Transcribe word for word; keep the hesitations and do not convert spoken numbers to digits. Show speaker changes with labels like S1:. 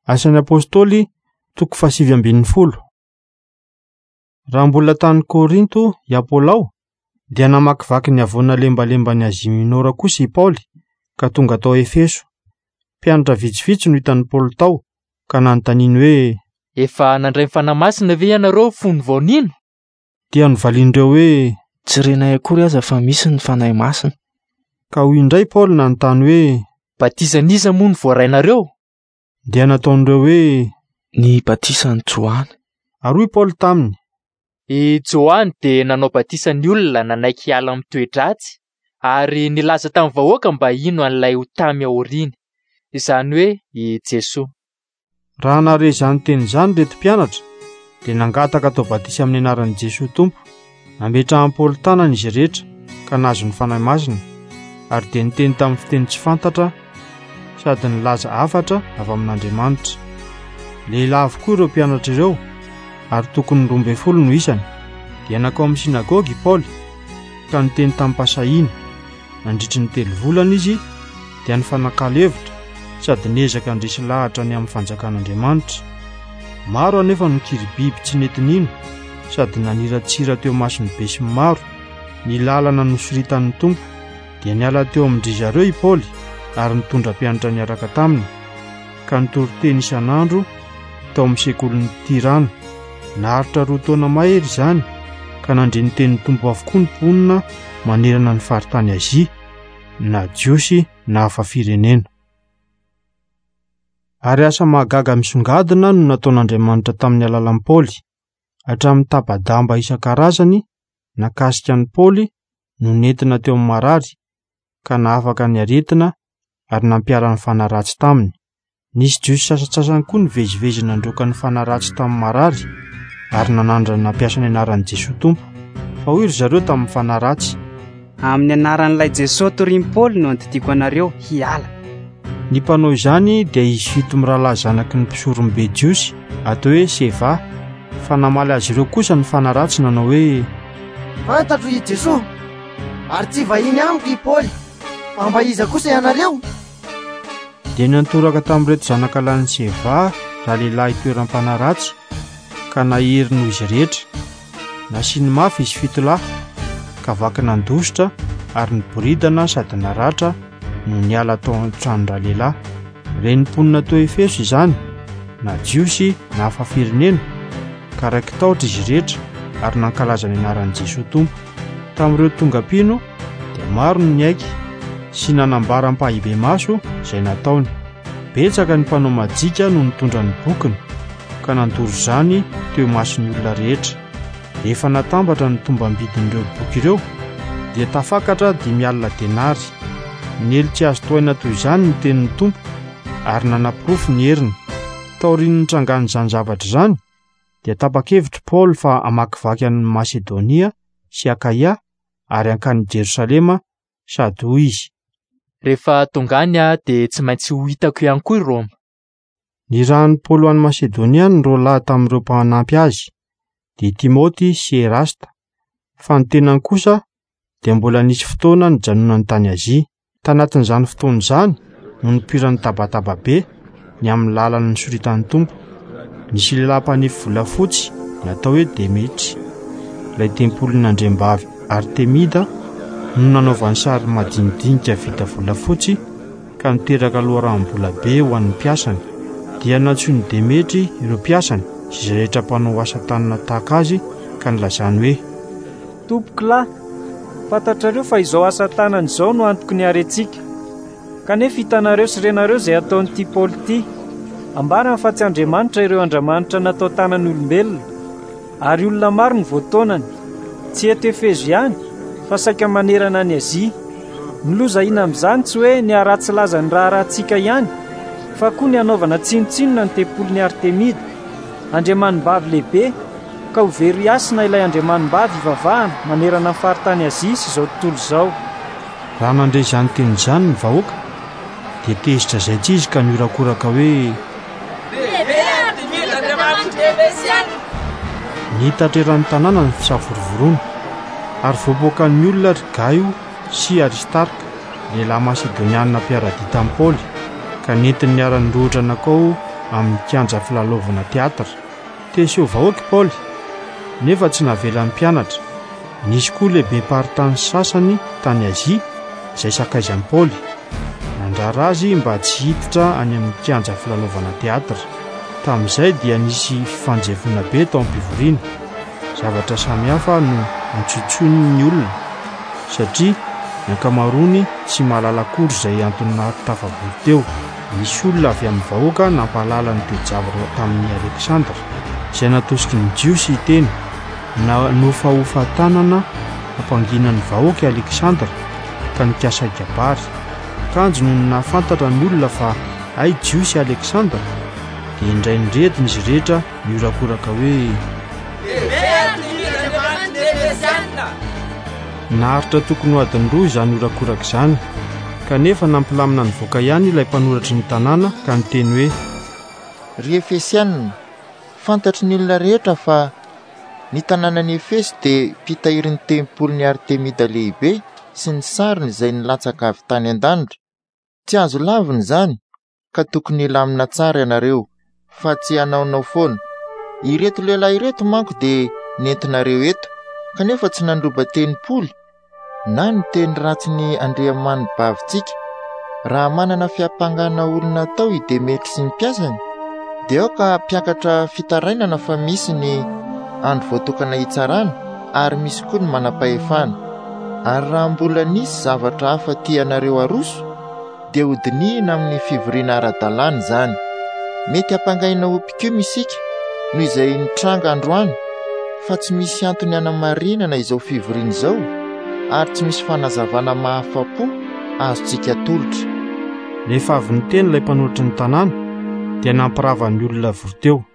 S1: Asan'ny apôstôly toko fahasivy ambin'ny folo. Raha mbola tany Korinto i Apôlao, dia namakivaky ny avoana lembalemba ny Azia Minora kosa i Paoly, ka tonga tao Efeso. Mpianatra vitsivitsy no hitan'ny Paoly tao, ka nanontaniany hoe,
S2: efa nandray fanamasina ve ianareo fony vaonino?
S1: Dia novalian'ireo hoe,
S3: tsy renay akory aza fa misy ny fanahy masina.
S1: Ka hoy indray Paoly nanontany hoe,
S2: batizan'iza moa ny voarainareo?
S1: Dia nataon'ireo hoe,
S3: ny batisan'i Joany.
S1: Ary hoy Paoly taminy,
S2: I Joany dia nanao batisan'ny olona nanaiky hiala amin'ny toe-dratsy, ary nilaza tamin'ny vahoaka mba ino an'ilay ho tamy aoriany, izany hoe i Jesosy.
S1: Raha nahare izany teny izany reto mpianatra, dia nangataka atao batisa amin'ny anaran'i Jesosy Tompo. Nametrahan'i Paoly tanana izy rehetra, ka nahazo ny fanahy masina, ary dia niteny tamin'ny fiteny tsy fantatra, sady nilaza hafatra avy amin'Andriamanitra. Lehilahy avokoa ireo mpianatra ireo, ary tokony roa ambin'ny folo no isany. Dia nakao amin'ny sinagogy i Paoly, ka niteny tamin'ny mpasahiana. Nandritry ny telo volana izy, dia nifanakalo hevitra, sady niezaka handresy lahatra ny amin'ny fanjakan'Andriamanitra. Maro anefa no kiribiby tsy nentinino, sady naniratsira teo masony be sy maro ny lalana nosoritan'ny Tompo. Dia niala teo amin'ny zareo i Paoly, ary nitondra mpianatra niaraka taminy, ka nitoro teny isan'andro tao amin'ny sekolin'ny Tirana. Naharitra roa taona mahery izany, ka nandre ny tenin'ny Tompo avokoa ny mponina manerana ny faritany Azia, na jiosy na hafa firenena. Ary asa mahagaga misongadina no nataon'Andriamanitra tamin'ny alalan'i Paoly. Hatramin'ny taba-damba isan-karazany nakasika ny Paoly no nentina teo amin'ny marary, ka nahafaka ny aretina ary nampiara ny fanaratsy taminy. Nisy jiosy sasatsasany koa nivezivezy nandroaka ny fanaratsy tamin'ny marary, ary nanandrana nampiasa ny anaran'i Jesosy Tompo, fa hoy ry zareo tamin'ny fanaratsy,
S4: amin'ny anaran'ilay Jesosy torian'i Paoly no andidiko anareo hiala.
S1: Ny mpanao izany dia izy fito mirahalahy zanaky ny mpisorom-be jiosy, atao hoe Seva, fa namaly azy ireo kosa ny fanaratsy nanao hoe,
S5: fantatro i Jesosy, ary tsy vahiny amiko i Paoly, fa mba iza kosa ianareo?
S1: Dia nantoraka tamin'ireto zanakalahin'i Seva raha lehilahy toeram-panaratsy, ka nahery noho izy rehetra. Nasiany mafy izy fito lahy, ka vaky nandositra ary niboridana sady naratra no niala tao an-tranon'ra lehilahy. Reny mponina tao Efeso izany, na jiosy na hafa firenena, ka raiky tahotra izy rehetra ary nankalaza ny anaran'i Jesosy Tompo. Tamin'ireo tonga mpino dia maro no niaiky sy nanambara mpahibe maso izay nataony. Betsaka ny mpanao majika no nitondra ny bokiny, ka nandoro izany teo mason'ny olona rehetra. Efa natambatra ny tombam-bidin'ireo boky ireo, dia tafakatra dimy alina denary. Nely tsy azo toaina toy izany ny tenin'ny Tompo, ary nanapirofo ny heriny. Taorian'ny nitrangan'izany zavatra izany, dia tapa-kevitra Paoly fa hamakivaky an'i Masedonia sy Akaia ary hankany Jerosalema, sady hoy izy,
S2: rehefa tonga any aho dia tsy maintsy ho hitako ihany koa i Roma.
S1: Nirahan'i Paoly an'i Masedonia ny roa lahy tamin'ireo mpanampy azy, dia Timoty sy Erasta. Fa ny tenany kosa dia mbola nisy fotoana nijanonany tany Azia. Tanatin'izany fotoana izany no nipiran'ny tabataba be ny amin'ny lalana ny soritan'ny Tompo. Nisy lehilahy mpanefy volafotsy natao hoe Demetri, ilay tempoly nandrem-bavy Artemida, no nanaovany sary madinidinika vita volafotsy, ka niteraka loharam-bola be ho an'ny mpiasany. Dia nantsoiny Demetri ireo mpiasany sy izay rehetra mpanao asa tanana tahaka azy, ka nilazany hoe,
S6: tompoko lahy, fantatrareo fa izao asa tanana izao no antoko ny arentsika, kanefa hitanareo sy renareo izay ataon'ity Paoly ity. Ambarany fa tsy Andriamanitra ireo andramanitra natao tanan'olombelona, ary olona maro ny voataonany, tsy eto Efeso ihany, fa saika manerana ny Azia. Miloza ina amin'izany tsy hoe ny haratsy laza ny raha rahantsika ihany, fa koa ny hanaovana tsinotsinona ny tempolin'ny Artemida, andriamanim-bavy lehibe, ka ho very iasina ilay andriamanim-bavy ivavahana manerana ny faritany Azia sy izao tontolo izao.
S1: Raha nandray izany teny izany ny vahoaka, dia tezitra izay tsy izy ka niorakoraka hoe, nitatrerany tanàna ny fisavorovoroana, ary voapoakan'ny olona ry Gaio sy Aristarka, lehilahy Masedoniana mpiara-dia tamin'i Paoly, ka nentiny niara-nirohitra nakao amin'ny kianja filalaovana teatra. Teseho vahoaka i Paoly nefa tsy navelan'ny mpianatra. Nisy koa lehibe mparitany sasany tany Azia izay sakaizan'i Paoly. Nandrara azy mba tsy hiditra any amin'ny kianja filalaovana teatra. Tamin'izay dia nisy fifanjevona be tao am-pivoriana. Zavatra samihafa no nitsotsony ny olona satria ny ankamaroany tsy mahalala akory izay antony nahatafavory teo. Nisy olona avy amin'ny vahoaka nampahalala ny teo-javatra tamin'ny Aleksandra izay natosiky ny Jiosy hiteny na nofahofa tanana hampanginany vahoaka i Aleksandra ka nikasa kabary. Kanjo no nahafantatra ny olona fa ay Jiosy Aleksandra dia indray nirediny izy rehetra miorakoraka hoe naharitra tokony ho adiny roa izany orakoraka izany, kanefa nampilamina ny voaka ihany ilay mpanoratry ny tanàna ka niteny hoe
S7: ry Efesianina, fantatry ny olona rehetra fa ny tanànan'i Efesy dia mpitahirin'ny tempolon'ny Artemida lehibe sy ny sariny izay nilatsaka avy tany an-danitra. Tsy azo lavina izany ka tokony lamina tsara ianareo fa tsy hanaonao foana. Ireto lehilahy ireto manko dia nentinareo eto kanefa tsy nandroba teny poly na ny teny ratsy ny Andriamanibavintsika. Raha manana fiampangana olona tao i Demetri sy ny mpiasany dia aoka mpiakatra fitarainana fa misy ny andro voatokana hitsarana ary misy koa ny manam-pahefana. Ary raha mbola nisy zavatra hafa tianareo aroso dia hodinihina amin'ny fivoriana ara-dalàna izany. Mety hampangaina opikemy isika noho izay nitranga androany fa tsy misy antony hanamarinana izao fivoriana izao ary tsy misy fanazavana mahafa-po azontsika tolotra.
S1: Rehefa avy niteny ilay mpanoratry ny tanàna dia nampirava ny olona vory teo.